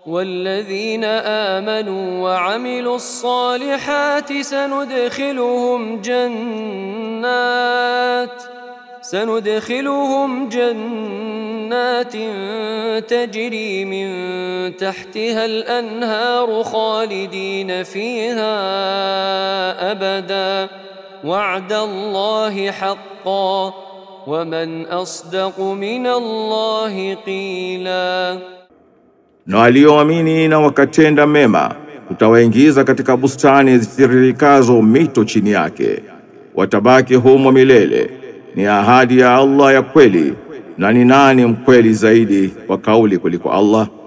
والذين آمنوا وعملوا الصالحات سندخلهم جنات تجري من تحتها الأنهار خالدين فيها أبدا وعد الله حقا ومن أصدق من الله قيلا. Na walioamini na wakatenda mema tutawaingiza katika bustani zitiririkazo mito chini yake, watabaki humo milele. Ni ahadi ya Allah ya kweli, na ni nani mkweli zaidi kwa kauli kuliko Allah?